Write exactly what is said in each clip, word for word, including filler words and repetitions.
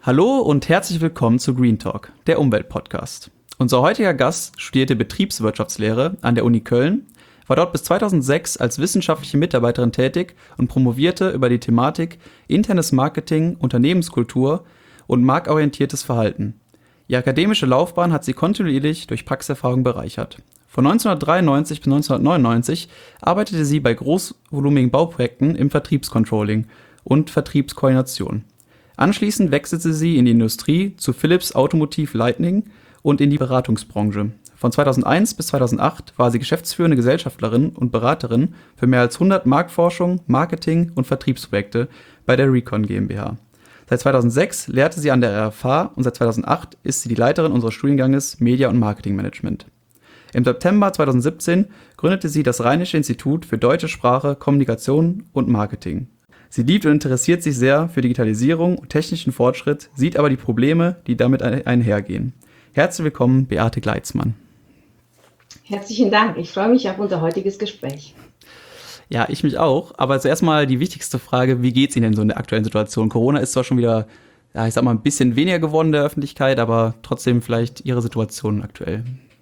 Hallo und herzlich willkommen zu Green Talk, der Umweltpodcast. Unser heutiger Gast studierte Betriebswirtschaftslehre an der Uni Köln, war dort bis zweitausendsechs als wissenschaftliche Mitarbeiterin tätig und promovierte über die Thematik internes Marketing, Unternehmenskultur und marktorientiertes Verhalten. Ihre akademische Laufbahn hat sie kontinuierlich durch Praxiserfahrung bereichert. Von neunzehnhundertdreiundneunzig bis neunzehnhundertneunundneunzig arbeitete sie bei großvolumigen Bauprojekten im Vertriebscontrolling und Vertriebskoordination. Anschließend wechselte sie in die Industrie zu Philips Automotive Lighting und in die Beratungsbranche. Von zweitausendeins bis zweitausendacht war sie geschäftsführende Gesellschafterin und Beraterin für mehr als hundert Marktforschung, Marketing und Vertriebsprojekte bei der Recon GmbH. Seit zweitausendsechs lehrte sie an der R F H und seit zweitausendacht ist sie die Leiterin unseres Studienganges Media- und Marketingmanagement. Im September zweitausendsiebzehn gründete sie das Rheinische Institut für Deutsche Sprache, Kommunikation und Marketing. Sie liebt und interessiert sich sehr für Digitalisierung und technischen Fortschritt, sieht aber die Probleme, die damit einhergehen. Herzlich willkommen, Beate Gleitzmann. Herzlichen Dank. Ich freue mich auf unser heutiges Gespräch. Ja, ich mich auch. Aber zuerst mal die wichtigste Frage, wie geht es Ihnen denn so in der aktuellen Situation? Corona ist zwar schon wieder, ja, ich sag mal, ein bisschen weniger geworden in der Öffentlichkeit, aber trotzdem vielleicht Ihre Situation aktuell.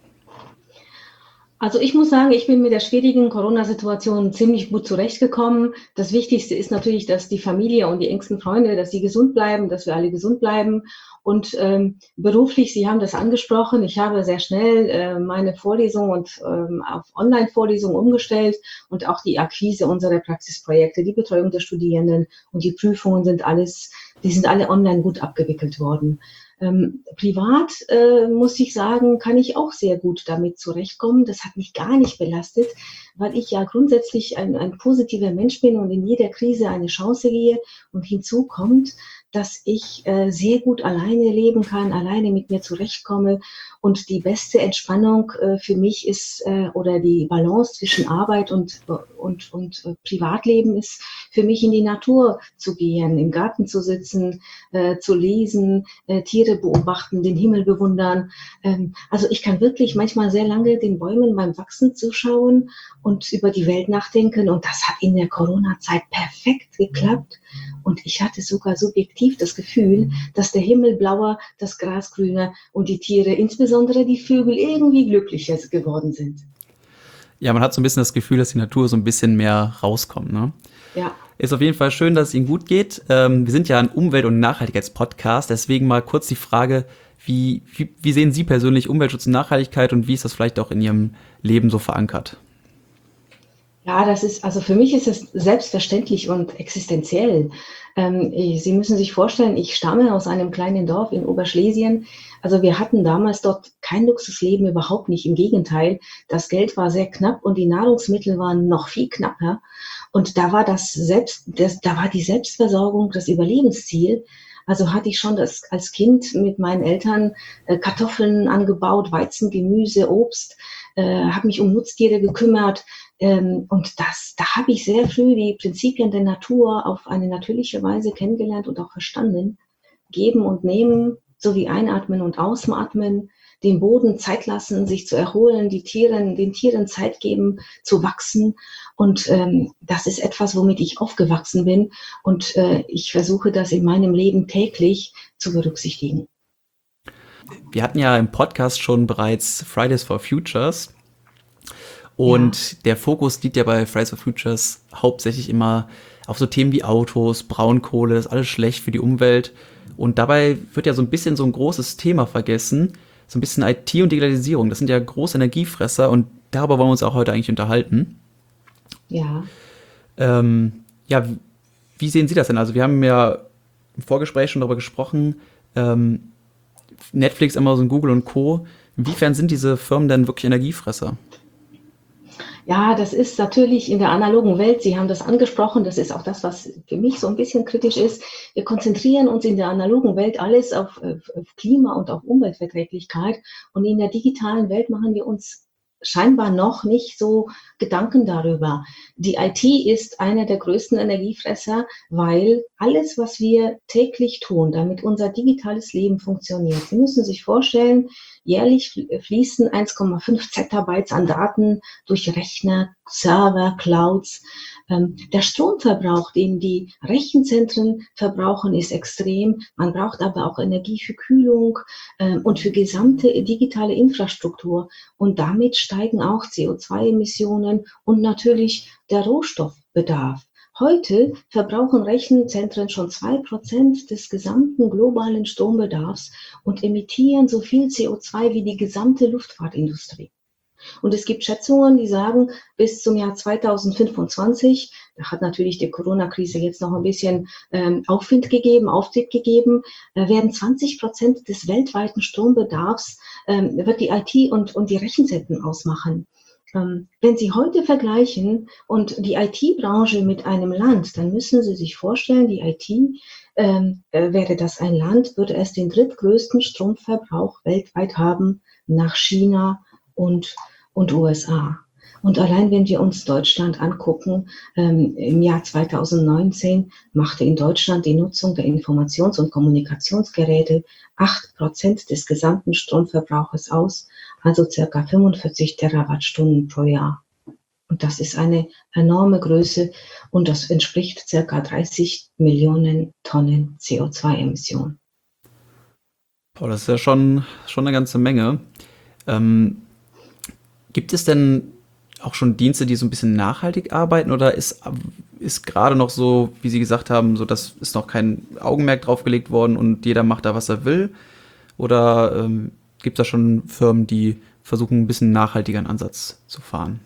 Also ich muss sagen, ich bin mit der schwierigen Corona-Situation ziemlich gut zurechtgekommen. Das Wichtigste ist natürlich, dass die Familie und die engsten Freunde, dass sie gesund bleiben, dass wir alle gesund bleiben. Und ähm, beruflich, Sie haben das angesprochen, ich habe sehr schnell äh, meine Vorlesung und ähm, auf Online-Vorlesungen umgestellt und auch die Akquise unserer Praxisprojekte, die Betreuung der Studierenden und die Prüfungen sind alles, die sind alle online gut abgewickelt worden. Ähm, privat, äh, muss ich sagen, kann ich auch sehr gut damit zurechtkommen. Das hat mich gar nicht belastet, weil ich ja grundsätzlich ein, ein positiver Mensch bin und in jeder Krise eine Chance gehe. Und hinzu kommt, dass ich äh, sehr gut alleine leben kann, alleine mit mir zurechtkomme. Und die beste Entspannung äh, für mich ist, äh, oder die Balance zwischen Arbeit und, und, und äh, Privatleben ist für mich in die Natur zu gehen, im Garten zu sitzen, äh, zu lesen, äh, Tiere beobachten, den Himmel bewundern. Ähm, also ich kann wirklich manchmal sehr lange den Bäumen beim Wachsen zuschauen und über die Welt nachdenken. Und das hat in der Corona-Zeit perfekt geklappt. Und ich hatte sogar subjektiv das Gefühl, dass der Himmel blauer, das Gras grüner und die Tiere, insbesondere die Vögel, irgendwie glücklicher geworden sind. Ja, man hat so ein bisschen das Gefühl, dass die Natur so ein bisschen mehr rauskommt, ne? Ja. Ist auf jeden Fall schön, dass es Ihnen gut geht. Ähm, wir sind ja ein Umwelt- und Nachhaltigkeitspodcast, deswegen mal kurz die Frage, wie, wie, wie sehen Sie persönlich Umweltschutz und Nachhaltigkeit und wie ist das vielleicht auch in Ihrem Leben so verankert? Ja, das ist, also für mich ist es selbstverständlich und existenziell. Ähm, Sie müssen sich vorstellen, ich stamme aus einem kleinen Dorf in Oberschlesien. Also wir hatten damals dort kein Luxusleben, überhaupt nicht. Im Gegenteil, das Geld war sehr knapp und die Nahrungsmittel waren noch viel knapper. Und da war das selbst, das, da war die Selbstversorgung das Überlebensziel. Also hatte ich schon das als Kind mit meinen Eltern äh, Kartoffeln angebaut, Weizen, Gemüse, Obst, äh, habe mich um Nutztiere gekümmert. Ähm, und das, da habe ich sehr früh die Prinzipien der Natur auf eine natürliche Weise kennengelernt und auch verstanden. Geben und nehmen, sowie einatmen und ausatmen, dem Boden Zeit lassen, sich zu erholen, die Tieren, den Tieren Zeit geben, zu wachsen. Und ähm, das ist etwas, womit ich aufgewachsen bin. Und äh, ich versuche das in meinem Leben täglich zu berücksichtigen. Wir hatten ja im Podcast schon bereits Fridays for Futures. Und Ja. der Fokus liegt ja bei Fridays for Futures hauptsächlich immer auf so Themen wie Autos, Braunkohle, das ist alles schlecht für die Umwelt. Und dabei wird ja so ein bisschen so ein großes Thema vergessen, so ein bisschen I T und Digitalisierung. Das sind ja große Energiefresser und darüber wollen wir uns auch heute eigentlich unterhalten. Ja. Ähm, ja, wie sehen Sie das denn? Also wir haben ja im Vorgespräch schon darüber gesprochen, ähm, Netflix, Amazon, Google und Co. Inwiefern sind diese Firmen denn wirklich Energiefresser? Ja, das ist natürlich in der analogen Welt, Sie haben das angesprochen, das ist auch das, was für mich so ein bisschen kritisch ist. Wir konzentrieren uns in der analogen Welt alles auf, auf Klima und auf Umweltverträglichkeit und in der digitalen Welt machen wir uns scheinbar noch nicht so Gedanken darüber. Die I T ist einer der größten Energiefresser, weil alles, was wir täglich tun, damit unser digitales Leben funktioniert. Sie müssen sich vorstellen, jährlich fließen eins Komma fünf Zettabytes an Daten durch Rechner, Server, Clouds. Ähm, der Stromverbrauch, den die Rechenzentren verbrauchen, ist extrem. Man braucht aber auch Energie für Kühlung ähm, und für gesamte digitale Infrastruktur. Und damit steigen auch C O zwei Emissionen und natürlich der Rohstoffbedarf. Heute verbrauchen Rechenzentren schon zwei Prozent des gesamten globalen Strombedarfs und emittieren so viel C O zwei wie die gesamte Luftfahrtindustrie. Und es gibt Schätzungen, die sagen, bis zum Jahr zweitausendfünfundzwanzig, da hat natürlich die Corona-Krise jetzt noch ein bisschen ähm, Aufwind gegeben, Auftrieb gegeben, äh, werden zwanzig Prozent des weltweiten Strombedarfs, ähm, wird die I T und, und die Rechenzentren ausmachen. Ähm, wenn Sie heute vergleichen und die I T-Branche mit einem Land, dann müssen Sie sich vorstellen, die I T, ähm, äh, wäre das ein Land, würde es den drittgrößten Stromverbrauch weltweit haben nach China und und U S A. Und allein wenn wir uns Deutschland angucken, ähm, im Jahr zweitausendneunzehn machte in Deutschland die Nutzung der Informations- und Kommunikationsgeräte acht Prozent des gesamten Stromverbrauches aus, also circa fünfundvierzig Terawattstunden pro Jahr. Und das ist eine enorme Größe und das entspricht circa dreißig Millionen Tonnen C O zwei Emissionen. Boah, das ist ja schon, schon eine ganze Menge. Ähm, Gibt es denn auch schon Dienste, die so ein bisschen nachhaltig arbeiten oder ist, ist gerade noch so, wie Sie gesagt haben, so dass ist noch kein Augenmerk drauf gelegt worden und jeder macht da, was er will? Oder ähm, gibt es da schon Firmen, die versuchen, ein bisschen nachhaltigeren Ansatz zu fahren?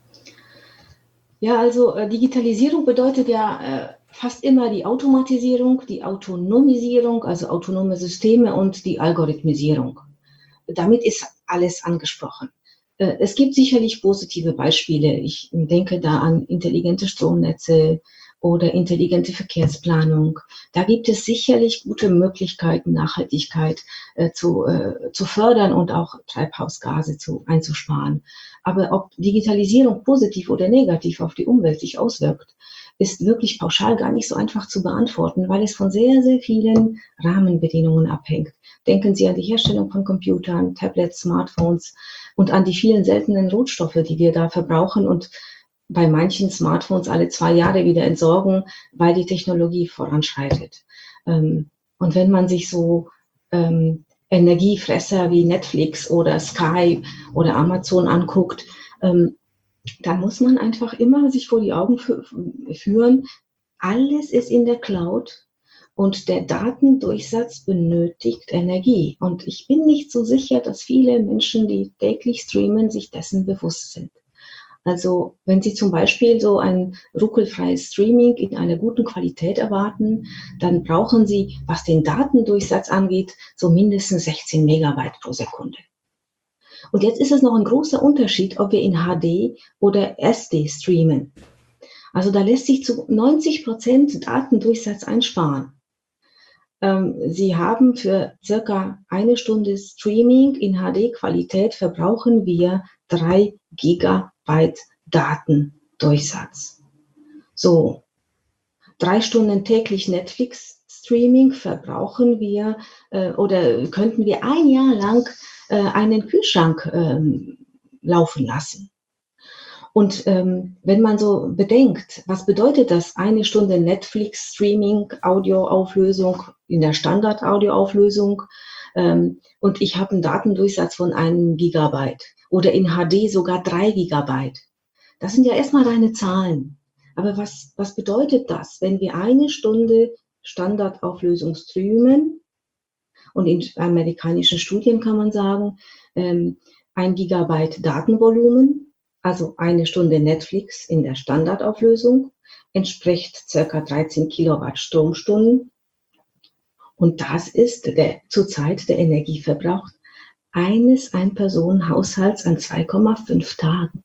Ja, also äh, Digitalisierung bedeutet ja äh, fast immer die Automatisierung, die Autonomisierung, also autonome Systeme und die Algorithmisierung. Damit ist alles angesprochen. Äh, es gibt sicherlich positive Beispiele. Ich denke da an intelligente Stromnetze oder intelligente Verkehrsplanung. Da gibt es sicherlich gute Möglichkeiten, Nachhaltigkeit äh, zu, äh, zu fördern und auch Treibhausgase zu, einzusparen. Aber ob Digitalisierung positiv oder negativ auf die Umwelt sich auswirkt, ist wirklich pauschal gar nicht so einfach zu beantworten, weil es von sehr, sehr vielen Rahmenbedingungen abhängt. Denken Sie an die Herstellung von Computern, Tablets, Smartphones und an die vielen seltenen Rohstoffe, die wir da verbrauchen und bei manchen Smartphones alle zwei Jahre wieder entsorgen, weil die Technologie voranschreitet. Ähm, und wenn man sich so ähm, Energiefresser wie Netflix oder Sky oder Amazon anguckt, ähm, dann muss man einfach immer sich vor die Augen führen, alles ist in der Cloud und der Datendurchsatz benötigt Energie. Und ich bin nicht so sicher, dass viele Menschen, die täglich streamen, sich dessen bewusst sind. Also wenn Sie zum Beispiel so ein ruckelfreies Streaming in einer guten Qualität erwarten, dann brauchen Sie, was den Datendurchsatz angeht, so mindestens sechzehn Megabyte pro Sekunde. Und jetzt ist es noch ein großer Unterschied, ob wir in H D oder S D streamen. Also da lässt sich zu neunzig Prozent Datendurchsatz einsparen. Ähm, Sie haben für circa eine Stunde Streaming in H D-Qualität verbrauchen wir drei Gigabyte Datendurchsatz. So, drei Stunden täglich Netflix-Streaming verbrauchen wir äh, oder könnten wir ein Jahr lang äh, einen Kühlschrank ähm, laufen lassen. Und ähm, wenn man so bedenkt, was bedeutet das, eine Stunde Netflix-Streaming, Audioauflösung in der Standard-Audioauflösung ähm, und ich habe einen Datendurchsatz von einem Gigabyte oder in H D sogar drei Gigabyte. Das sind ja erstmal reine Zahlen. Aber was, was bedeutet das, wenn wir eine Stunde Standardauflösung streamen und in amerikanischen Studien kann man sagen, ähm, ein Gigabyte Datenvolumen, also eine Stunde Netflix in der Standardauflösung, entspricht circa dreizehn Kilowatt Stromstunden. Und das ist der, zurzeit der Energieverbrauch eines Ein-Personen-Haushalts an zwei Komma fünf Tagen.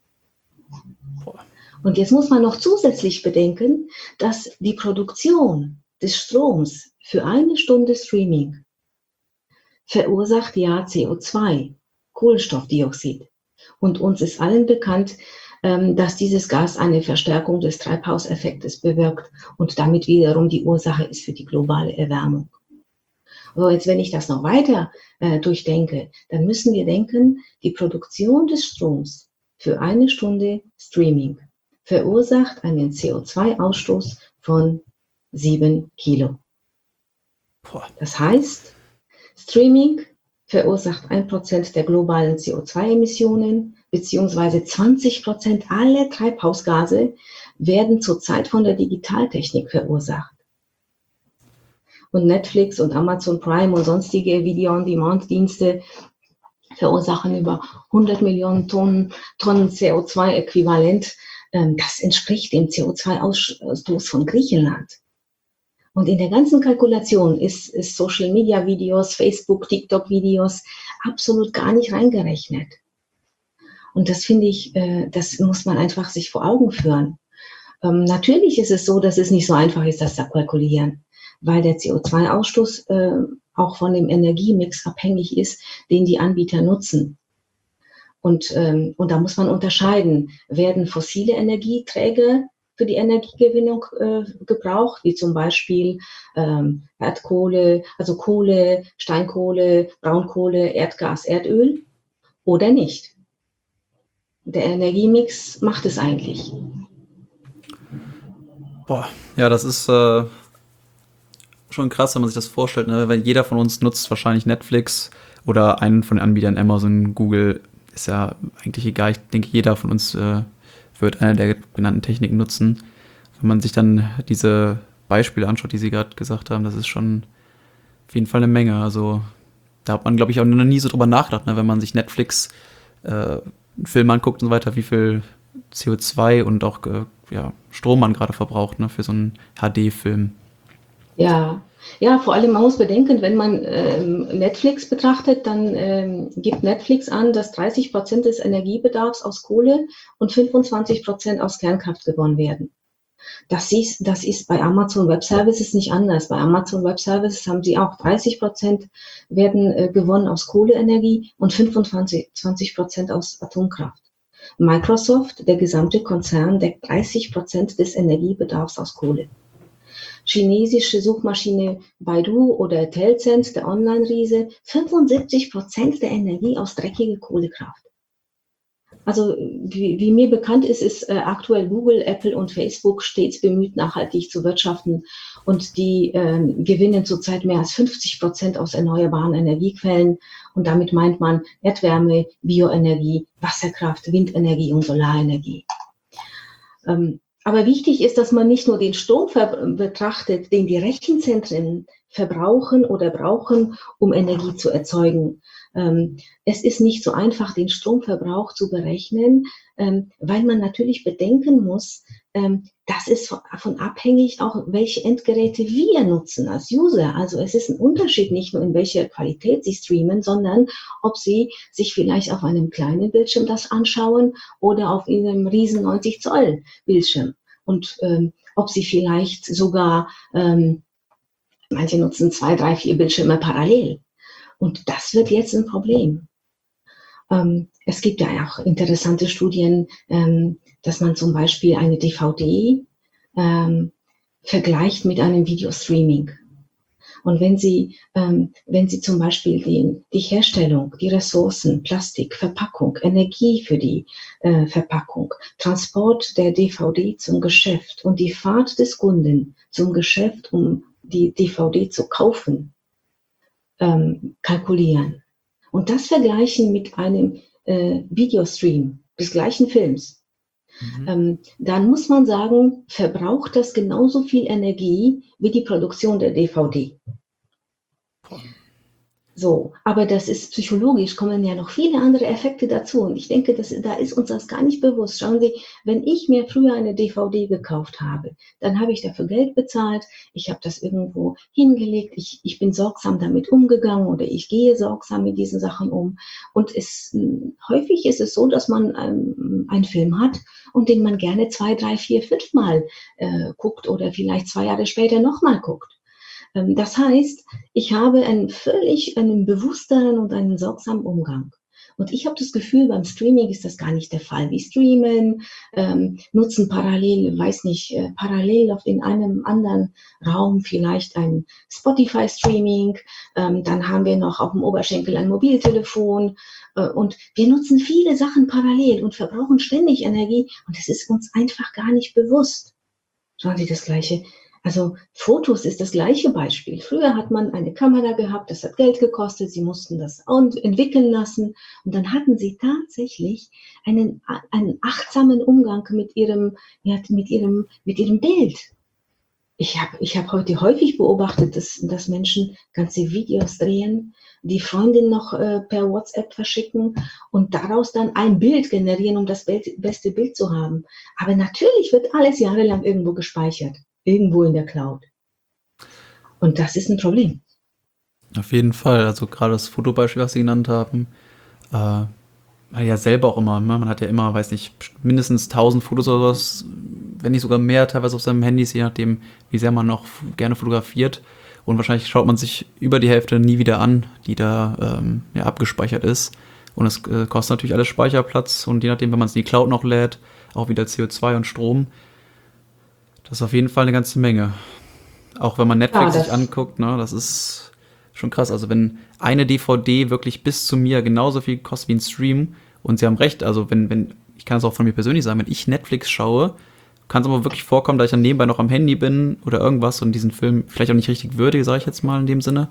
Und jetzt muss man noch zusätzlich bedenken, dass die Produktion des Stroms für eine Stunde Streaming verursacht ja C O zwei, Kohlenstoffdioxid. Und uns ist allen bekannt, dass dieses Gas eine Verstärkung des Treibhauseffektes bewirkt und damit wiederum die Ursache ist für die globale Erwärmung. So, jetzt wenn ich das noch weiter äh, durchdenke, dann müssen wir denken, die Produktion des Stroms für eine Stunde Streaming verursacht einen C O zwei Ausstoß von sieben Kilo. Boah. Das heißt, Streaming verursacht ein Prozent der globalen C O zwei Emissionen, beziehungsweise zwanzig Prozent aller Treibhausgase werden zurzeit von der Digitaltechnik verursacht. Und Netflix und Amazon Prime und sonstige Video-on-Demand-Dienste verursachen über hundert Millionen Tonnen, Tonnen C O zwei Äquivalent. Das entspricht dem C O zwei Ausstoß von Griechenland. Und in der ganzen Kalkulation ist, ist Social Media Videos, Facebook, TikTok Videos absolut gar nicht reingerechnet. Und das finde ich, äh, das muss man einfach sich vor Augen führen. Ähm, natürlich ist es so, dass es nicht so einfach ist, das zu kalkulieren, weil der C O zwei Ausstoß äh, auch von dem Energiemix abhängig ist, den die Anbieter nutzen. Und, ähm, und da muss man unterscheiden, werden fossile Energieträger für die Energiegewinnung äh, gebraucht, wie zum Beispiel ähm, Erdkohle, also Kohle, Steinkohle, Braunkohle, Erdgas, Erdöl oder nicht. Der Energiemix macht es eigentlich. Boah, ja, das ist äh, schon krass, wenn man sich das vorstellt, ne? Weil jeder von uns nutzt wahrscheinlich Netflix oder einen von den Anbietern, Amazon, Google, ist ja eigentlich egal. Ich denke, jeder von uns äh, wird eine der genannten Techniken nutzen. Wenn man sich dann diese Beispiele anschaut, die Sie gerade gesagt haben, das ist schon auf jeden Fall eine Menge. Also da hat man, glaube ich, auch noch nie so drüber nachgedacht, ne? Wenn man sich Netflix äh, einen Film anguckt und so weiter, wie viel C O zwei und auch äh, ja, Strom man gerade verbraucht, ne, für so einen H D-Film. Ja, ja, vor allem man muss bedenken, wenn man ähm, Netflix betrachtet, dann ähm, gibt Netflix an, dass dreißig Prozent des Energiebedarfs aus Kohle und fünfundzwanzig Prozent aus Kernkraft gewonnen werden. Das ist, das ist bei Amazon Web Services nicht anders. Bei Amazon Web Services haben sie auch dreißig Prozent werden äh, gewonnen aus Kohleenergie und fünfundzwanzig Prozent aus Atomkraft. Microsoft, der gesamte Konzern, deckt dreißig Prozent des Energiebedarfs aus Kohle. Chinesische Suchmaschine Baidu oder Tencent, der Online-Riese, fünfundsiebzig Prozent der Energie aus dreckiger Kohlekraft. Also wie, wie mir bekannt ist, ist äh, aktuell Google, Apple und Facebook stets bemüht, nachhaltig zu wirtschaften und die äh, gewinnen zurzeit mehr als fünfzig Prozent aus erneuerbaren Energiequellen und damit meint man Erdwärme, Bioenergie, Wasserkraft, Windenergie und Solarenergie. Ähm, aber wichtig ist, dass man nicht nur den Strom betrachtet, den die Rechenzentren verbrauchen oder brauchen, um Energie zu erzeugen. Ähm, es ist nicht so einfach, den Stromverbrauch zu berechnen, ähm, weil man natürlich bedenken muss, ähm, das ist davon abhängig auch, welche Endgeräte wir nutzen als User. Also es ist ein Unterschied nicht nur in welcher Qualität Sie streamen, sondern ob Sie sich vielleicht auf einem kleinen Bildschirm das anschauen oder auf einem riesen neunzig Zoll Bildschirm. Und ähm, ob Sie vielleicht sogar, ähm, manche nutzen zwei, drei, vier Bildschirme parallel. Und das wird jetzt ein Problem. Ähm, es gibt ja auch interessante Studien, ähm, dass man zum Beispiel eine D V D ähm, vergleicht mit einem Videostreaming. Und wenn Sie, ähm, wenn Sie zum Beispiel die, die Herstellung, die Ressourcen, Plastik, Verpackung, Energie für die äh, Verpackung, Transport der D V D zum Geschäft und die Fahrt des Kunden zum Geschäft, um die D V D zu kaufen, ähm, kalkulieren und das vergleichen mit einem äh, Videostream des gleichen Films, mhm. ähm, dann muss man sagen, verbraucht das genauso viel Energie wie die Produktion der D V D. So, aber das ist psychologisch, kommen ja noch viele andere Effekte dazu. Und ich denke, das, da ist uns das gar nicht bewusst. Schauen Sie, wenn ich mir früher eine D V D gekauft habe, dann habe ich dafür Geld bezahlt, ich habe das irgendwo hingelegt, ich, ich bin sorgsam damit umgegangen oder ich gehe sorgsam mit diesen Sachen um. Und es, häufig ist es so, dass man ähm, einen Film hat und den man gerne zwei, drei, vier, fünf Mal äh, guckt oder vielleicht zwei Jahre später nochmal guckt. Das heißt, ich habe einen völlig einen bewussteren und einen sorgsamen Umgang. Und ich habe das Gefühl, beim Streaming ist das gar nicht der Fall. Wir streamen, ähm, nutzen parallel, weiß nicht, äh, parallel auf in einem anderen Raum vielleicht ein Spotify-Streaming. Ähm, dann haben wir noch auf dem Oberschenkel ein Mobiltelefon. Äh, und wir nutzen viele Sachen parallel und verbrauchen ständig Energie. Und das ist uns einfach gar nicht bewusst. Schauen Sie das Gleiche. Also Fotos ist das gleiche Beispiel. Früher hat man eine Kamera gehabt, das hat Geld gekostet, Sie mussten das entwickeln lassen und dann hatten Sie tatsächlich einen, einen achtsamen Umgang mit Ihrem, ja, mit Ihrem, mit Ihrem Bild. Ich habe ich hab heute häufig beobachtet, dass, dass Menschen ganze Videos drehen, die Freundin noch äh, per WhatsApp verschicken und daraus dann ein Bild generieren, um das Bild, beste Bild zu haben. Aber natürlich wird alles jahrelang irgendwo gespeichert, irgendwo in der Cloud. Und das ist ein Problem. Auf jeden Fall. Also gerade das Fotobeispiel, was Sie genannt haben, äh, man ja selber auch immer, ne? Man hat ja immer, weiß nicht, mindestens tausend Fotos oder sowas, wenn nicht sogar mehr, teilweise auf seinem Handy, je nachdem, wie sehr man auch gerne fotografiert. Und wahrscheinlich schaut man sich über die Hälfte nie wieder an, die da ähm, ja, abgespeichert ist. Und es äh, kostet natürlich alles Speicherplatz und je nachdem, wenn man es in die Cloud noch lädt, auch wieder C O zwei und Strom. Das ist auf jeden Fall eine ganze Menge. Auch wenn man Netflix Ja, sich anguckt, ne, das ist schon krass. Also wenn eine D V D wirklich bis zu mir genauso viel kostet wie ein Stream, und Sie haben recht, also wenn, wenn, ich kann es auch von mir persönlich sagen, wenn ich Netflix schaue, kann es aber wirklich vorkommen, dass ich dann nebenbei noch am Handy bin oder irgendwas und diesen Film vielleicht auch nicht richtig würdige, sage ich jetzt mal in dem Sinne.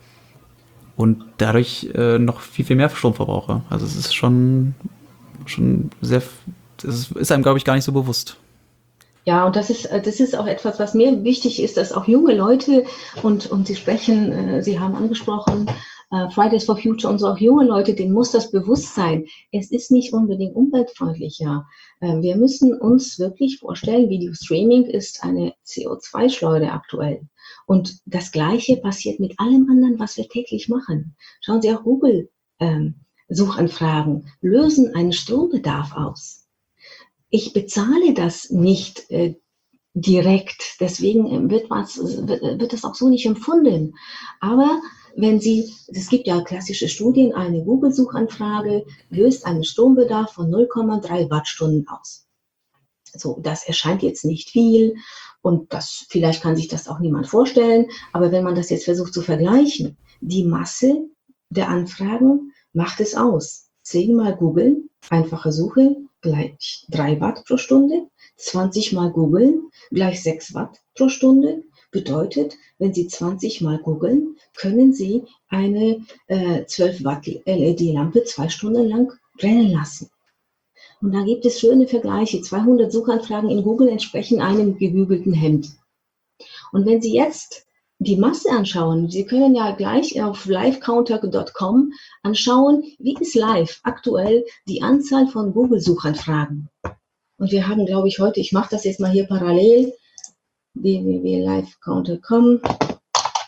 Und dadurch äh, noch viel, viel mehr Strom verbrauche. Also es ist schon, schon sehr, es ist einem, glaube ich, gar nicht so bewusst. Ja, und das ist, das ist auch etwas, was mir wichtig ist, dass auch junge Leute, und, und Sie sprechen, äh, Sie haben angesprochen, äh, Fridays for Future und so, auch junge Leute, denen muss das bewusst sein. Es ist nicht unbedingt umweltfreundlicher. Äh, wir müssen uns wirklich vorstellen, Video-Streaming ist eine C O zwei Schleuder aktuell. Und das Gleiche passiert mit allem anderen, was wir täglich machen. Schauen Sie auch Google ähm, Suchanfragen lösen einen Strombedarf aus. Ich bezahle das nicht äh, direkt, deswegen wird, was, wird, wird das auch so nicht empfunden. Aber wenn Sie, es gibt ja klassische Studien, eine Google-Suchanfrage löst einen Strombedarf von null Komma drei Wattstunden aus. So, das erscheint jetzt nicht viel und das, vielleicht kann sich das auch niemand vorstellen, aber wenn man das jetzt versucht zu vergleichen, die Masse der Anfragen macht es aus. zehn mal Google, einfache Suche, gleich drei Watt pro Stunde, zwanzig mal googeln gleich sechs Watt pro Stunde. Bedeutet, wenn Sie zwanzig mal googeln, können Sie eine äh, zwölf Watt L E D-Lampe zwei Stunden lang brennen lassen. Und da gibt es schöne Vergleiche. zweihundert Suchanfragen in Google entsprechen einem gebügelten Hemd. Und wenn Sie jetzt die Masse anschauen, Sie können ja gleich auf live counter Punkt com anschauen, wie ist live aktuell die Anzahl von Google-Suchanfragen. Und wir haben, glaube ich, heute, ich mache das jetzt mal hier parallel, w w w punkt live counter Punkt com.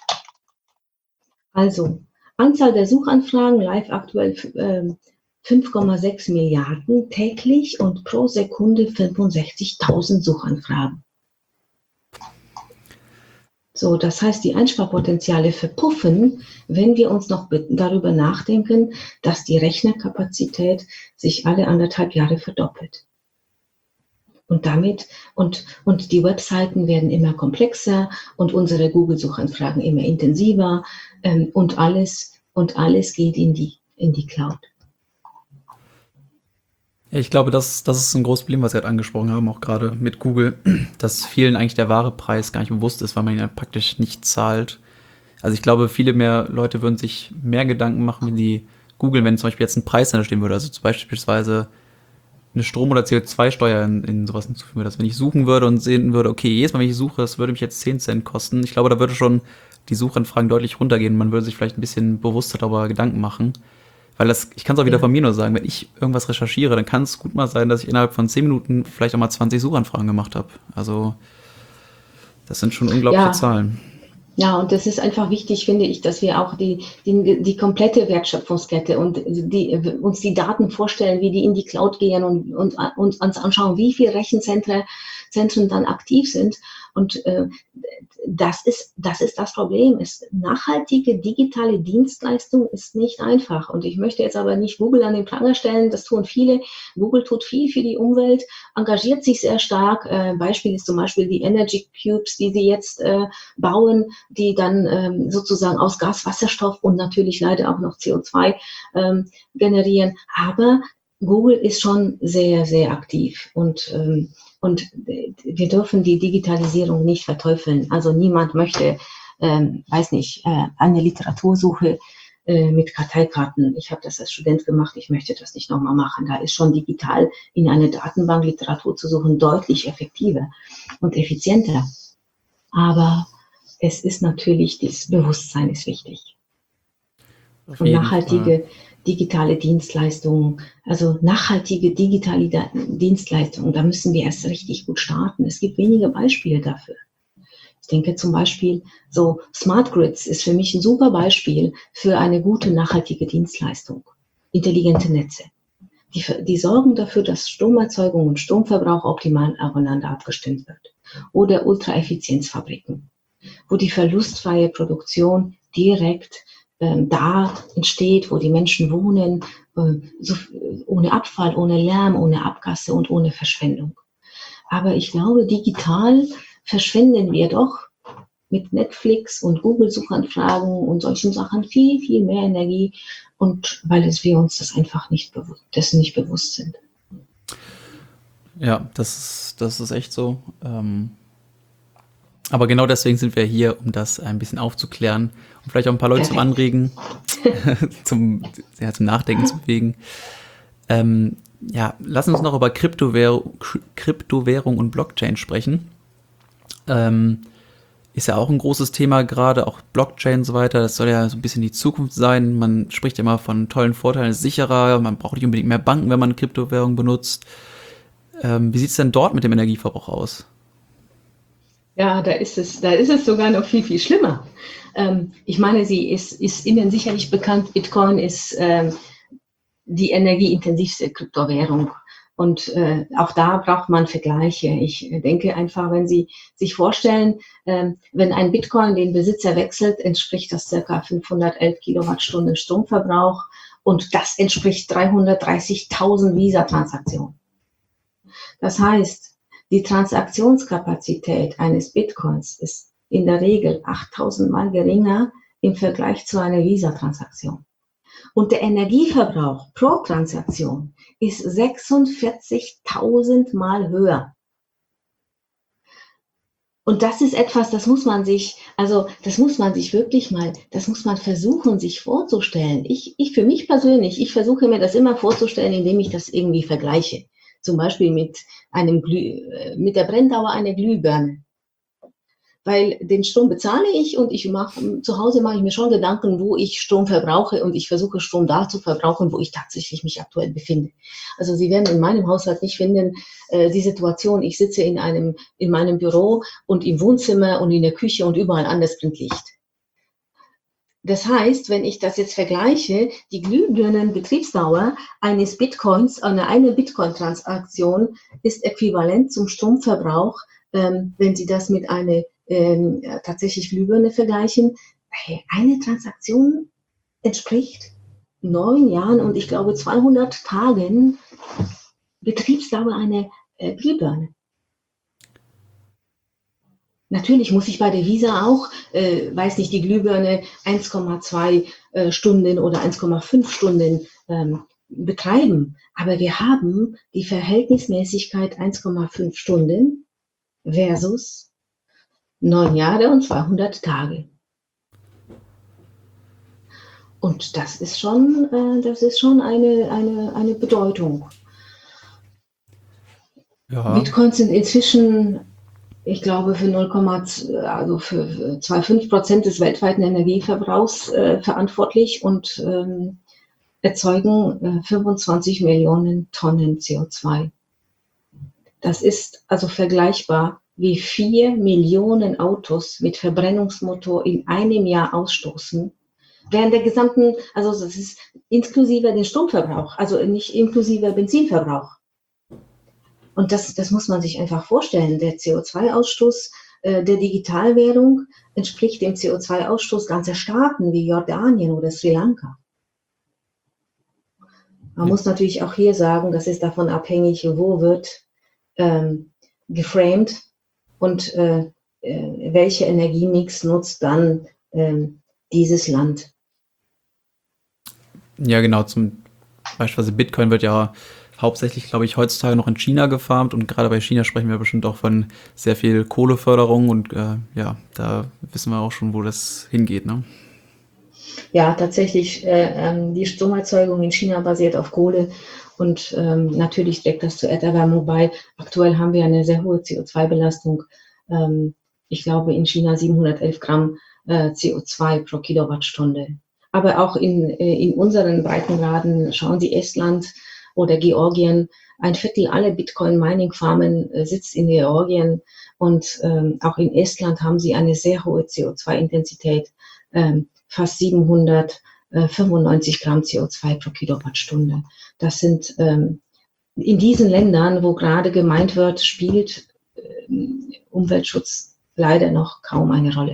Also, Anzahl der Suchanfragen live aktuell äh, fünf Komma sechs Milliarden täglich und pro Sekunde fünfundsechzigtausend Suchanfragen. So, das heißt, die Einsparpotenziale verpuffen, wenn wir uns noch darüber nachdenken, dass die Rechnerkapazität sich alle anderthalb Jahre verdoppelt. Und damit, und, und die Webseiten werden immer komplexer und unsere Google-Suchanfragen immer intensiver ähm, und alles, und alles geht in die, in die Cloud. Ja, ich glaube, das, das ist ein großes Problem, was Sie halt angesprochen haben, auch gerade mit Google, dass vielen eigentlich der wahre Preis gar nicht bewusst ist, weil man ihn ja praktisch nicht zahlt. Also ich glaube, viele mehr Leute würden sich mehr Gedanken machen, wenn die googeln, wenn zum Beispiel jetzt ein Preis da stehen würde. Also zum Beispielsweise eine Strom- oder C O zwei Steuer in, in sowas hinzufügen würde. Dass wenn ich suchen würde und sehen würde, okay, jedes Mal, wenn ich suche, das würde mich jetzt zehn Cent kosten. Ich glaube, da würde schon die Suchanfragen deutlich runtergehen. Man würde sich vielleicht ein bisschen bewusster darüber Gedanken machen. Weil das, ich kann es auch wieder Ja. von mir nur sagen, wenn ich irgendwas recherchiere, dann kann es gut mal sein, dass ich innerhalb von zehn Minuten vielleicht auch mal zwanzig Suchanfragen gemacht habe. Also das sind schon unglaubliche Ja. Zahlen. Ja, und das ist einfach wichtig, finde ich, dass wir auch die, die, die komplette Wertschöpfungskette und die, uns die Daten vorstellen, wie die in die Cloud gehen und, und, und uns anschauen, wie viele Rechenzentren Zentren dann aktiv sind Und äh, das ist, das ist das Problem. Es, nachhaltige digitale Dienstleistung ist nicht einfach. Und ich möchte jetzt aber nicht Google an den Pranger stellen. Das tun viele. Google tut viel für die Umwelt, engagiert sich sehr stark. Äh, Beispiel ist zum Beispiel die Energy Cubes, die sie jetzt äh, bauen, die dann ähm, sozusagen aus Gas, Wasserstoff und natürlich leider auch noch C O zwei ähm, generieren. Aber Google ist schon sehr, sehr aktiv und ähm, und wir dürfen die Digitalisierung nicht verteufeln. Also niemand möchte, ähm, weiß nicht, äh, eine Literatursuche äh, mit Karteikarten. Ich habe das als Student gemacht, ich möchte das nicht nochmal machen. Da ist schon digital in eine Datenbank Literatur zu suchen deutlich effektiver und effizienter. Aber es ist natürlich, das Bewusstsein ist wichtig. Auf Und jeden nachhaltige Fall. digitale Dienstleistungen, also nachhaltige digitale Dienstleistungen, da müssen wir erst richtig gut starten. Es gibt wenige Beispiele dafür. Ich denke zum Beispiel, so Smart Grids ist für mich ein super Beispiel für eine gute nachhaltige Dienstleistung. Intelligente Netze. Die, die sorgen dafür, dass Stromerzeugung und Stromverbrauch optimal aufeinander abgestimmt wird. Oder Ultraeffizienzfabriken, wo die verlustfreie Produktion direkt ähm, da entsteht, wo die Menschen wohnen, äh, so, ohne Abfall, ohne Lärm, ohne Abgase und ohne Verschwendung. Aber ich glaube, digital verschwenden wir doch mit Netflix und Google-Suchanfragen und solchen Sachen viel, viel mehr Energie, und weil es wir uns das einfach nicht bewusst, dessen nicht bewusst sind. Ja, das ist, das ist echt so. Ähm, aber genau deswegen sind wir hier, um das ein bisschen aufzuklären und vielleicht auch ein paar Leute zum Anregen, zum, ja, zum Nachdenken zu bewegen. Ähm, ja, lass uns noch über Kryptowährung, Kryptowährung und Blockchain sprechen. Ähm, ist ja auch ein großes Thema gerade, auch Blockchain und so weiter. Das soll ja so ein bisschen die Zukunft sein. Man spricht immer von tollen Vorteilen, es ist sicherer, man braucht nicht unbedingt mehr Banken, wenn man Kryptowährung benutzt. Ähm, wie sieht es denn dort mit dem Energieverbrauch aus? Ja, da ist es, da ist es sogar noch viel, viel schlimmer. Ähm, ich meine, sie ist, ist Ihnen sicherlich bekannt, Bitcoin ist ähm, die energieintensivste Kryptowährung. Und äh, auch da braucht man Vergleiche. Ich denke einfach, wenn Sie sich vorstellen, äh, wenn ein Bitcoin den Besitzer wechselt, entspricht das ca. fünfhundertelf Kilowattstunden Stromverbrauch, und das entspricht dreihundertdreißigtausend Visa-Transaktionen. Das heißt, die Transaktionskapazität eines Bitcoins ist in der Regel achttausend Mal geringer im Vergleich zu einer Visa-Transaktion. Und der Energieverbrauch pro Transaktion ist sechsundvierzigtausend Mal höher. Und das ist etwas, das muss man sich, also das muss man sich wirklich mal, das muss man versuchen, sich vorzustellen. Ich, ich für mich persönlich, ich versuche mir das immer vorzustellen, indem ich das irgendwie vergleiche. Zum Beispiel mit einem Glüh, mit der Brenndauer einer Glühbirne. Weil den Strom bezahle ich, und ich mache, zu Hause mache ich mir schon Gedanken, wo ich Strom verbrauche, und ich versuche Strom da zu verbrauchen, wo ich tatsächlich mich aktuell befinde. Also Sie werden in meinem Haushalt nicht finden, äh, die Situation, ich sitze in einem, in meinem Büro und im Wohnzimmer und in der Küche und überall anders brennt Licht. Das heißt, wenn ich das jetzt vergleiche, die Glühbirnenbetriebsdauer eines Bitcoins, eine, eine Bitcoin-Transaktion ist äquivalent zum Stromverbrauch, ähm, wenn Sie das mit einer ähm, tatsächlich Glühbirne vergleichen. Eine Transaktion entspricht neun Jahren und ich glaube zweihundert Tagen Betriebsdauer einer äh, Glühbirne. Natürlich muss ich bei der Visa auch, äh, weiß nicht, die Glühbirne eins Komma zwei äh, Stunden oder eins Komma fünf Stunden ähm, betreiben. Aber wir haben die Verhältnismäßigkeit eins Komma fünf Stunden versus neun Jahre und zweihundert Tage. Und das ist schon, äh, das ist schon eine, eine, eine Bedeutung. Ja. Bitcoins sind inzwischen, ich glaube, für null, also für zwei Komma fünf Prozent des weltweiten Energieverbrauchs äh, verantwortlich und ähm, erzeugen äh, fünfundzwanzig Millionen Tonnen C O zwei. Das ist also vergleichbar, wie vier Millionen Autos mit Verbrennungsmotor in einem Jahr ausstoßen. Während der gesamten, also das ist inklusive den Stromverbrauch, also nicht inklusive Benzinverbrauch. Und das, das muss man sich einfach vorstellen. Der C O zwei Ausstoß äh, der Digitalwährung entspricht dem C O zwei Ausstoß ganzer Staaten wie Jordanien oder Sri Lanka. Man Ja. muss natürlich auch hier sagen, das ist davon abhängig, wo wird ähm, geframed und äh, äh, welche Energiemix nutzt dann ähm, dieses Land. Ja, genau. Zum Beispiel Bitcoin wird ja hauptsächlich, glaube ich, heutzutage noch in China gefarmt und gerade bei China sprechen wir bestimmt auch von sehr viel Kohleförderung und äh, ja, da wissen wir auch schon, wo das hingeht, ne? Ja, tatsächlich, äh, ähm, die Stromerzeugung in China basiert auf Kohle und ähm, natürlich trägt das zur Erderwärmung bei. Aktuell haben wir eine sehr hohe C O zwei Belastung. Ähm, ich glaube in China siebenhundertelf Gramm äh, C O zwei pro Kilowattstunde. Aber auch in, äh, in unseren Breitengraden, schauen Sie Estland oder Georgien, ein Viertel aller Bitcoin-Mining-Farmen äh, sitzt in Georgien und ähm, auch in Estland haben sie eine sehr hohe C O zwei Intensität. Ähm, fast siebenhundertfünfundneunzig Gramm C O zwei pro Kilowattstunde. Das sind ähm, in diesen Ländern, wo gerade gemeint wird, spielt ähm, Umweltschutz leider noch kaum eine Rolle.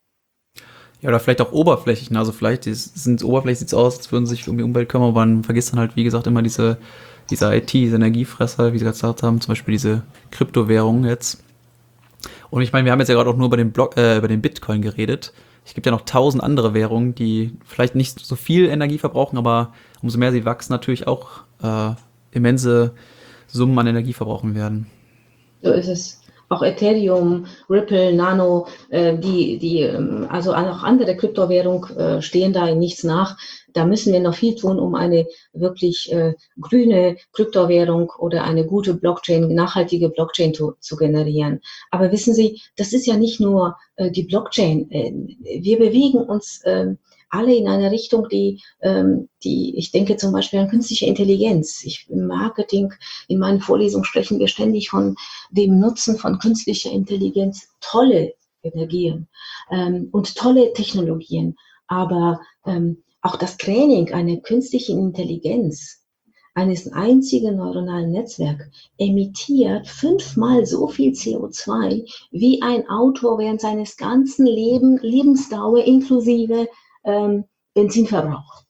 Ja, oder vielleicht auch oberflächlich, ne? Also vielleicht ist, sind oberflächlich sieht es aus, als würden sie sich um die Umwelt kümmern, aber man vergisst dann halt, wie gesagt, immer diese, diese I T, diese Energiefresser, wie Sie gerade gesagt haben, zum Beispiel diese Kryptowährungen jetzt. Und ich meine, wir haben jetzt ja gerade auch nur über den Block, äh, über den Bitcoin geredet. Es gibt ja noch tausend andere Währungen, die vielleicht nicht so viel Energie verbrauchen, aber umso mehr sie wachsen, natürlich auch äh, immense Summen an Energie verbrauchen werden. So ist es. Auch Ethereum, Ripple, Nano, äh, die, die, ähm, also auch andere Kryptowährungen äh, stehen da in nichts nach. Da müssen wir noch viel tun, um eine wirklich äh, grüne Kryptowährung oder eine gute Blockchain, nachhaltige Blockchain zu, zu generieren. Aber wissen Sie, das ist ja nicht nur äh, die Blockchain. Äh, wir bewegen uns äh, alle in eine Richtung, die, ähm, die, ich denke zum Beispiel an künstliche Intelligenz. Ich, im Marketing, in meinen Vorlesungen sprechen wir ständig von dem Nutzen von künstlicher Intelligenz. Tolle Energien ähm, und tolle Technologien. Aber ähm, auch das Training einer künstlichen Intelligenz, eines einzigen neuronalen Netzwerks, emittiert fünfmal so viel C O zwei wie ein Auto während seines ganzen Leben, Lebensdauer inklusive ähm, Benzinverbrauch.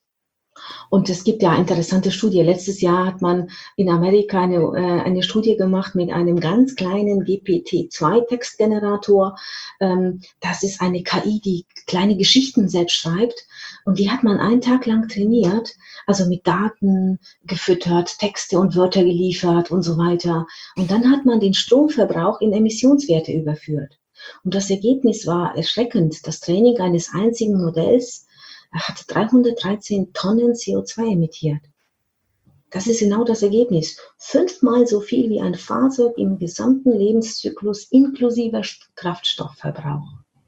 Und es gibt ja interessante Studie. Letztes Jahr hat man in Amerika eine, äh, eine Studie gemacht mit einem ganz kleinen G P T zwei Textgenerator. Ähm, das ist eine K I, die kleine Geschichten selbst schreibt. Und die hat man einen Tag lang trainiert, also mit Daten gefüttert, Texte und Wörter geliefert und so weiter. Und dann hat man den Stromverbrauch in Emissionswerte überführt. Und das Ergebnis war erschreckend. Das Training eines einzigen Modells hat dreihundertdreizehn Tonnen C O zwei emittiert. Das ist genau das Ergebnis. Fünfmal so viel wie ein Fahrzeug im gesamten Lebenszyklus inklusive Kraftstoffverbrauch.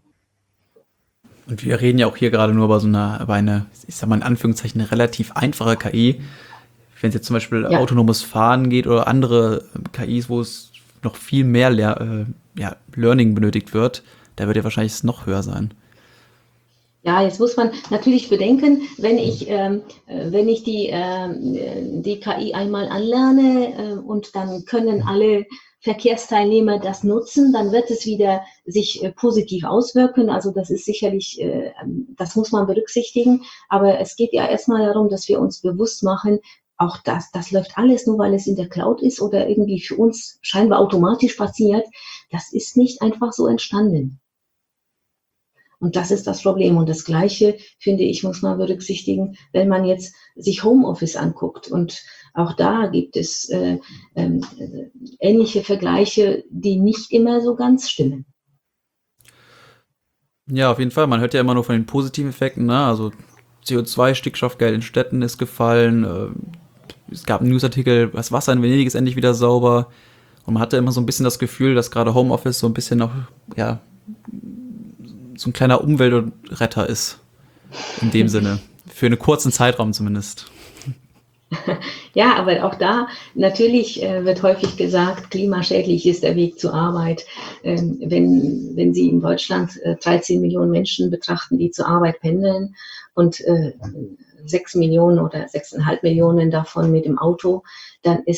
Und wir reden ja auch hier gerade nur über so eine, über eine, ich sag mal in Anführungszeichen, eine relativ einfache K I. Wenn es jetzt zum Beispiel Ja. autonomes Fahren geht oder andere K Is, wo es noch viel mehr Lehr äh, ja, Learning benötigt wird, da wird ja wahrscheinlich es noch höher sein. Ja, jetzt muss man natürlich bedenken, wenn ich, ähm, wenn ich die, ähm, die K I einmal anlerne äh, und dann können alle Verkehrsteilnehmer das nutzen, dann wird es wieder sich äh, positiv auswirken. Also das ist sicherlich, äh, das muss man berücksichtigen. Aber es geht ja erstmal darum, dass wir uns bewusst machen, auch das, das läuft alles nur, weil es in der Cloud ist oder irgendwie für uns scheinbar automatisch passiert. Das ist nicht einfach so entstanden. Und das ist das Problem. Und das Gleiche, finde ich, muss man berücksichtigen, wenn man jetzt sich Homeoffice anguckt. Und auch da gibt es äh, äh, ähnliche Vergleiche, die nicht immer so ganz stimmen. Ja, auf jeden Fall. Man hört ja immer nur von den positiven Effekten, ne? Also C O zwei, Stickstoffgeld in Städten ist gefallen. Äh, es gab einen Newsartikel, das Wasser in Venedig ist endlich wieder sauber. Und man hatte immer so ein bisschen das Gefühl, dass gerade Homeoffice so ein bisschen noch, ja, so ein kleiner Umweltretter ist. In dem Sinne. Für einen kurzen Zeitraum zumindest. Ja, aber auch da natürlich äh, wird häufig gesagt, klimaschädlich ist der Weg zur Arbeit. Ähm, wenn, wenn Sie in Deutschland äh, dreizehn Millionen Menschen betrachten, die zur Arbeit pendeln und äh, sechs Millionen oder sechs Komma fünf Millionen davon mit dem Auto, dann ist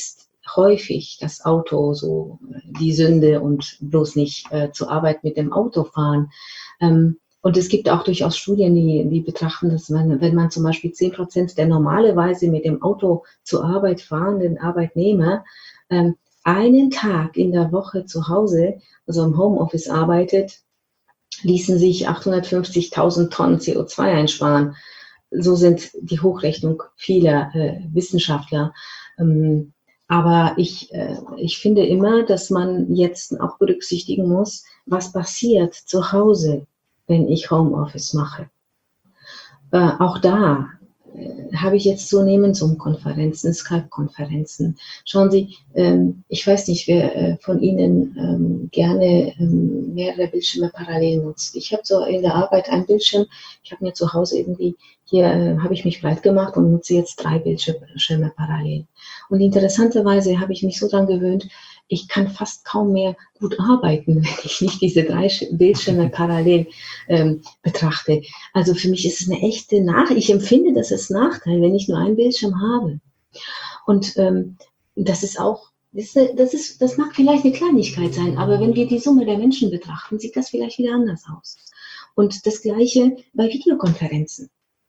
häufig das Auto so die Sünde und bloß nicht äh, zur Arbeit mit dem Auto fahren. Ähm, und es gibt auch durchaus Studien, die, die betrachten, dass man, wenn man zum Beispiel zehn Prozent der normalerweise mit dem Auto zur Arbeit fahrenden Arbeitnehmer ähm, einen Tag in der Woche zu Hause, also im Homeoffice arbeitet, ließen sich achthundertfünfzigtausend Tonnen C O zwei einsparen. So sind die Hochrechnung vieler äh, Wissenschaftler. Ähm, aber ich, äh, ich finde immer, dass man jetzt auch berücksichtigen muss, was passiert zu Hause, wenn ich Homeoffice mache. Äh, auch da äh, habe ich jetzt zunehmend Zoom-Konferenzen, Skype-Konferenzen. Schauen Sie, ähm, ich weiß nicht, wer äh, von Ihnen ähm, gerne ähm, mehrere Bildschirme parallel nutzt. Ich habe so in der Arbeit einen Bildschirm. Ich habe mir zu Hause irgendwie, hier äh, habe ich mich breit gemacht und nutze jetzt drei Bildschirme parallel. Und interessanterweise habe ich mich so daran gewöhnt, ich kann fast kaum mehr gut arbeiten, wenn ich nicht diese drei Bildschirme parallel ähm, betrachte. Also für mich ist es eine echte Nachteil. Ich empfinde das als Nachteil, wenn ich nur einen Bildschirm habe. Und ähm, das ist auch, das, ist, das, ist, das mag vielleicht eine Kleinigkeit sein, aber wenn wir die Summe der Menschen betrachten, sieht das vielleicht wieder anders aus. Und das Gleiche bei Videokonferenzen.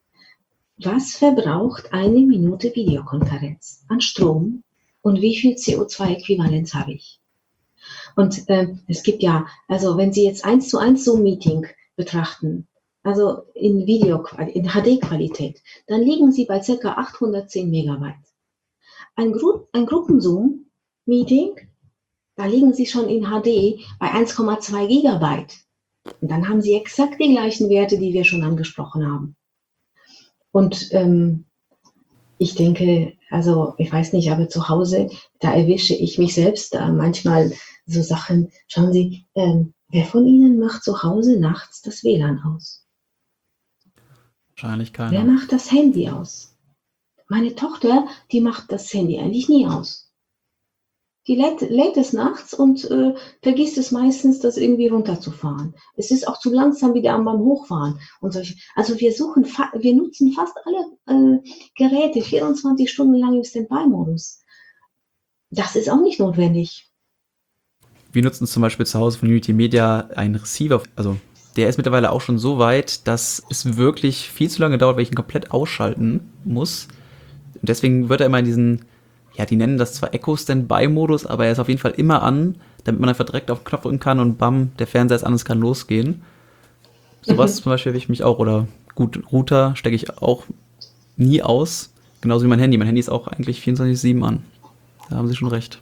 Was verbraucht eine Minute Videokonferenz an Strom und wie viel C O zwei Äquivalenz habe ich? Und äh, es gibt ja, also wenn Sie jetzt eins zu eins Zoom-Meeting betrachten, also in Video, in H D-Qualität, dann liegen Sie bei ca. achthundertzehn Megabyte. Ein, Gru ein Gruppenzoom-Meeting, da liegen Sie schon in H D bei eins Komma zwei Gigabyte. Und dann haben Sie exakt die gleichen Werte, die wir schon angesprochen haben. Und ähm, ich denke, also ich weiß nicht, aber zu Hause, da erwische ich mich selbst da manchmal so Sachen. Schauen Sie, ähm, wer von Ihnen macht zu Hause nachts das W L A N aus? Wahrscheinlich keiner. Wer macht das Handy aus? Meine Tochter, die macht das Handy eigentlich nie aus. Die lädt, lädt es nachts und äh, vergisst es meistens, das irgendwie runterzufahren. Es ist auch zu langsam wieder beim Hochfahren und solche. Also wir suchen, wir nutzen fast alle äh, Geräte vierundzwanzig Stunden lang im Standby-Modus. Das ist auch nicht notwendig. Wir nutzen zum Beispiel zu Hause von Unity Media einen Receiver, also der ist mittlerweile auch schon so weit, dass es wirklich viel zu lange dauert, weil ich ihn komplett ausschalten muss. Und deswegen wird er immer in diesen, ja, die nennen das zwar Echo-Standby-Modus, aber er ist auf jeden Fall immer an, damit man einfach direkt auf den Knopf drücken kann und bam, der Fernseher ist an, es kann losgehen. Sowas mhm. zum Beispiel will ich mich auch, oder gut, Router stecke ich auch nie aus, genauso wie mein Handy. Mein Handy ist auch eigentlich vierundzwanzig sieben an. Da haben Sie schon recht.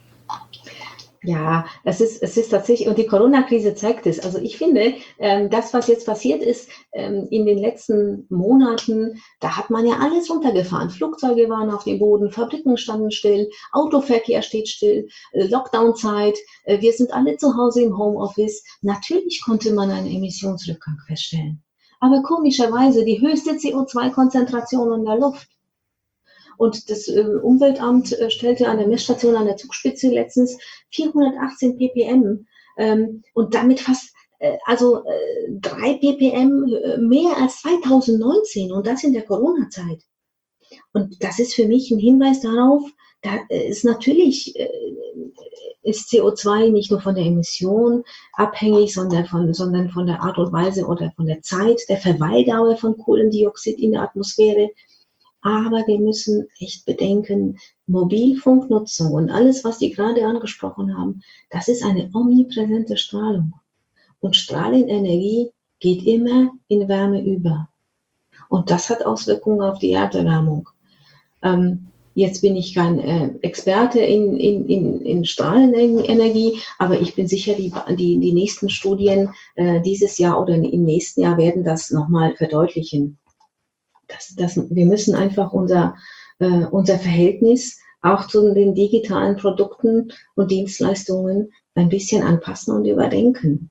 Ja, es ist, es ist tatsächlich, und die Corona-Krise zeigt es. Also ich finde, ähm, das, was jetzt passiert ist ähm, in den letzten Monaten, da hat man ja alles runtergefahren. Flugzeuge waren auf dem Boden, Fabriken standen still, Autoverkehr steht still, äh, Lockdown-Zeit, äh, wir sind alle zu Hause im Homeoffice. Natürlich konnte man einen Emissionsrückgang feststellen. Aber komischerweise die höchste C O zwei Konzentration in der Luft. Und das äh, Umweltamt äh, stellte an der Messstation an der Zugspitze letztens vierhundertachtzehn ppm ähm, und damit fast äh, also äh, drei ppm äh, mehr als zweitausendneunzehn und das in der Corona-Zeit. Und das ist für mich ein Hinweis darauf, da ist natürlich äh, ist C O zwei nicht nur von der Emission abhängig, sondern von, sondern von der Art und Weise oder von der Zeit, der Verweildauer von Kohlendioxid in der Atmosphäre. Aber wir müssen echt bedenken, Mobilfunknutzung und alles, was Sie gerade angesprochen haben, das ist eine omnipräsente Strahlung. Und Strahlenenergie geht immer in Wärme über. Und das hat Auswirkungen auf die Erderwärmung. Ähm, jetzt bin ich kein äh, Experte in, in, in, in Strahlenenergie, aber ich bin sicher, die, die, die nächsten Studien äh, dieses Jahr oder im nächsten Jahr werden das nochmal verdeutlichen. Das, das, wir müssen einfach unser, äh, unser Verhältnis auch zu den digitalen Produkten und Dienstleistungen ein bisschen anpassen und überdenken.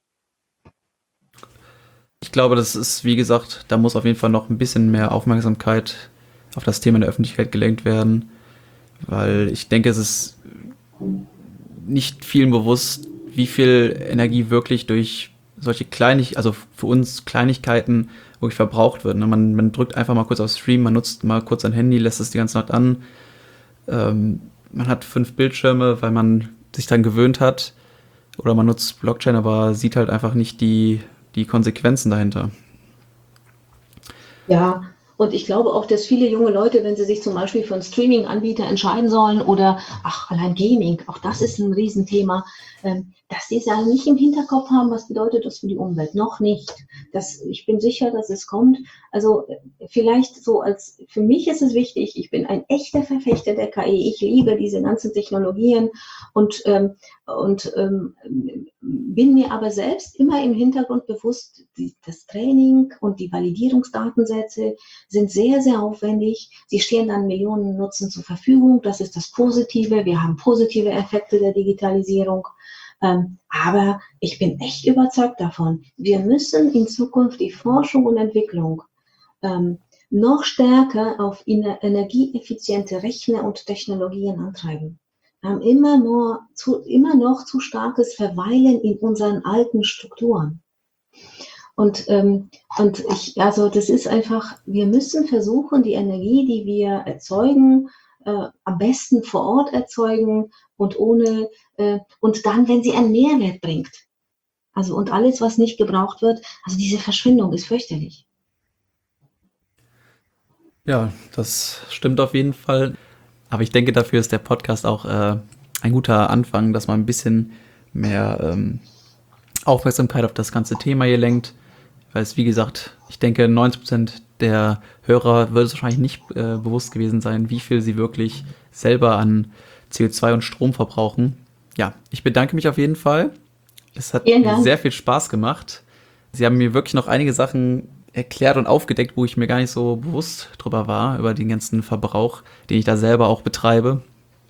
Ich glaube, das ist, wie gesagt, da muss auf jeden Fall noch ein bisschen mehr Aufmerksamkeit auf das Thema in der Öffentlichkeit gelenkt werden, weil ich denke, es ist nicht vielen bewusst, wie viel Energie wirklich durch solche Kleinig, also für uns Kleinigkeiten wirklich verbraucht wird. Man, man drückt einfach mal kurz auf Stream, man nutzt mal kurz sein Handy, lässt es die ganze Nacht an. Ähm, man hat fünf Bildschirme, weil man sich dann gewöhnt hat, oder man nutzt Blockchain, aber sieht halt einfach nicht die, die Konsequenzen dahinter. Ja, und ich glaube auch, dass viele junge Leute, wenn sie sich zum Beispiel für einen Streaming-Anbieter entscheiden sollen oder ach, allein Gaming, auch das ist ein Riesenthema, ähm, dass sie es ja nicht im Hinterkopf haben, was bedeutet das für die Umwelt. Noch nicht. Das, ich bin sicher, dass es kommt. Also äh, vielleicht so als, für mich ist es wichtig, ich bin ein echter Verfechter der K I. Ich liebe diese ganzen Technologien und, ähm, und ähm, bin mir aber selbst immer im Hintergrund bewusst, die, das Training und die Validierungsdatensätze sind sehr, sehr aufwendig. Sie stehen dann Millionen Nutzen zur Verfügung. Das ist das Positive. Wir haben positive Effekte der Digitalisierung. Ähm, aber ich bin echt überzeugt davon, wir müssen in Zukunft die Forschung und Entwicklung ähm, noch stärker auf energieeffiziente Rechner und Technologien antreiben. Wir haben immer, nur zu, immer noch zu starkes Verweilen in unseren alten Strukturen. Und, ähm, und ich, also das ist einfach, wir müssen versuchen, die Energie, die wir erzeugen, äh, am besten vor Ort erzeugen und ohne, äh, und dann, wenn sie einen Mehrwert bringt. Also und alles, was nicht gebraucht wird, also diese Verschwendung ist fürchterlich. Ja, das stimmt auf jeden Fall. Aber ich denke, dafür ist der Podcast auch äh, ein guter Anfang, dass man ein bisschen mehr ähm, Aufmerksamkeit auf das ganze Thema hier lenkt. Weil es, wie gesagt, ich denke, neunzig Prozent der Hörer wird es wahrscheinlich nicht äh, bewusst gewesen sein, wie viel sie wirklich selber an C O zwei und Strom verbrauchen. Ja, ich bedanke mich auf jeden Fall. Es hat Vielen mir Dank. sehr viel Spaß gemacht. Sie haben mir wirklich noch einige Sachen erklärt und aufgedeckt, wo ich mir gar nicht so bewusst drüber war, über den ganzen Verbrauch, den ich da selber auch betreibe.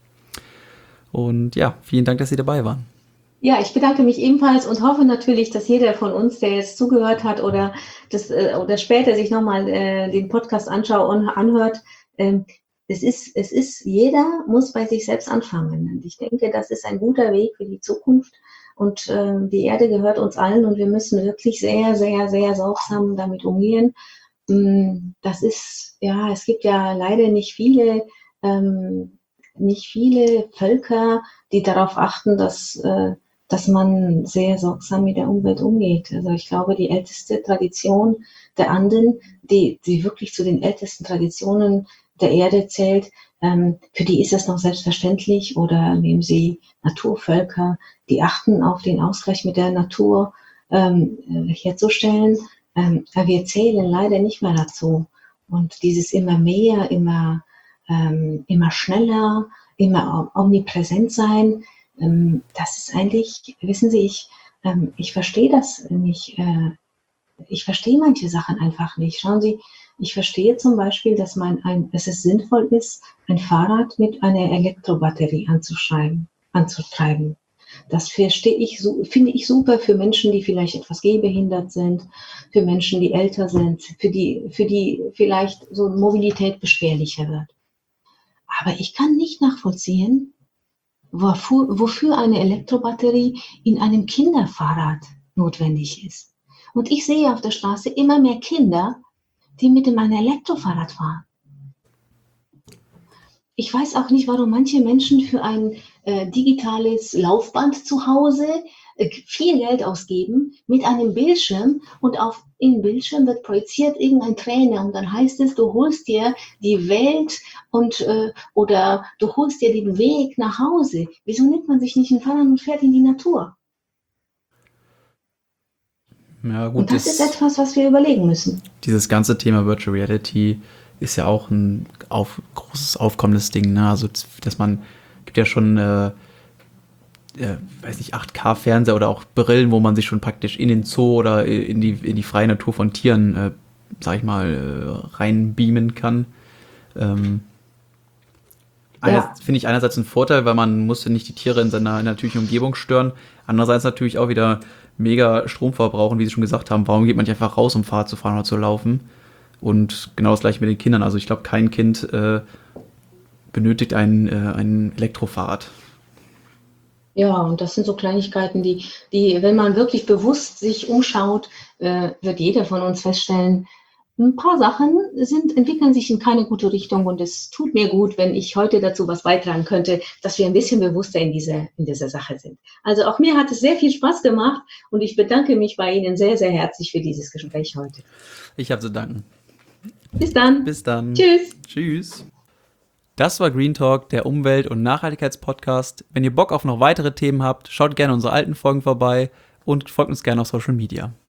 Und ja, vielen Dank, dass Sie dabei waren. Ja, ich bedanke mich ebenfalls und hoffe natürlich, dass jeder von uns, der jetzt zugehört hat oder, das, äh, oder später sich nochmal äh, den Podcast anschaut und anhört, ähm, es ist, es ist, jeder muss bei sich selbst anfangen. Und ich denke, das ist ein guter Weg für die Zukunft. Und ähm, die Erde gehört uns allen und wir müssen wirklich sehr, sehr, sehr sorgsam damit umgehen. Mm, Das ist, ja, es gibt ja leider nicht viele, ähm, nicht viele Völker, die darauf achten, dass äh, dass man sehr sorgsam mit der Umwelt umgeht. Also ich glaube, die älteste Tradition der Anden, die, die wirklich zu den ältesten Traditionen der Erde zählt, ähm, für die ist es noch selbstverständlich. Oder nehmen Sie Naturvölker, die achten auf den Ausgleich mit der Natur ähm, herzustellen. Ähm, aber wir zählen leider nicht mehr dazu. Und dieses immer mehr, immer, ähm, immer schneller, immer omnipräsent sein, ähm, das ist eigentlich, wissen Sie, ich, ähm, ich verstehe das nicht. Äh, ich verstehe manche Sachen einfach nicht. Schauen Sie, ich verstehe zum Beispiel, dass man ein, dass es sinnvoll ist, ein Fahrrad mit einer Elektrobatterie anzuschreiben, anzutreiben. Das verstehe ich, so, finde ich super für Menschen, die vielleicht etwas gehbehindert sind, für Menschen, die älter sind, für die, für die vielleicht so Mobilität beschwerlicher wird. Aber ich kann nicht nachvollziehen, wofür, wofür eine Elektrobatterie in einem Kinderfahrrad notwendig ist. Und ich sehe auf der Straße immer mehr Kinder, die mit einem Elektrofahrrad fahren. Ich weiß auch nicht, warum manche Menschen für ein äh, digitales Laufband zu Hause äh, viel Geld ausgeben mit einem Bildschirm und auf im Bildschirm wird projiziert irgendein Trainer und dann heißt es, du holst dir die Welt und äh, oder du holst dir den Weg nach Hause. Wieso nimmt man sich nicht ein Fahrrad und fährt in die Natur? Ja, Und gut, das ist das, etwas, was wir überlegen müssen. dieses ganze Thema Virtual Reality ist ja auch ein auf, großes aufkommendes Ding. Ne? Also, dass man, gibt ja schon, äh, äh, weiß nicht, acht K-Fernseher oder auch Brillen, wo man sich schon praktisch in den Zoo oder in die, in die freie Natur von Tieren, äh, sag ich mal, äh, reinbeamen kann. Ähm, Ja, Finde ich einerseits ein Vorteil, weil man muss ja nicht die Tiere in seiner natürlichen Umgebung stören. Andererseits natürlich auch wieder mega Stromverbrauch. Und wie Sie schon gesagt haben, warum geht man nicht einfach raus, um Fahrrad zu fahren oder zu laufen? Und genau das gleiche mit den Kindern. Also ich glaube, kein Kind äh, benötigt ein, äh, ein Elektrofahrrad. ja, und das sind so Kleinigkeiten, die, die, wenn man wirklich bewusst sich umschaut, äh, wird jeder von uns feststellen, Ein paar Sachen sind, entwickeln sich in keine gute Richtung und es tut mir gut, wenn ich heute dazu was beitragen könnte, dass wir ein bisschen bewusster in dieser, in dieser Sache sind. Also auch mir hat es sehr viel Spaß gemacht und ich bedanke mich bei Ihnen sehr, sehr herzlich für dieses Gespräch heute. Ich habe zu danken. Bis dann. Bis dann. Tschüss. Tschüss. Das war Green Talk, der Umwelt- und Nachhaltigkeitspodcast. Wenn ihr Bock auf noch weitere Themen habt, schaut gerne unsere alten Folgen vorbei und folgt uns gerne auf Social Media.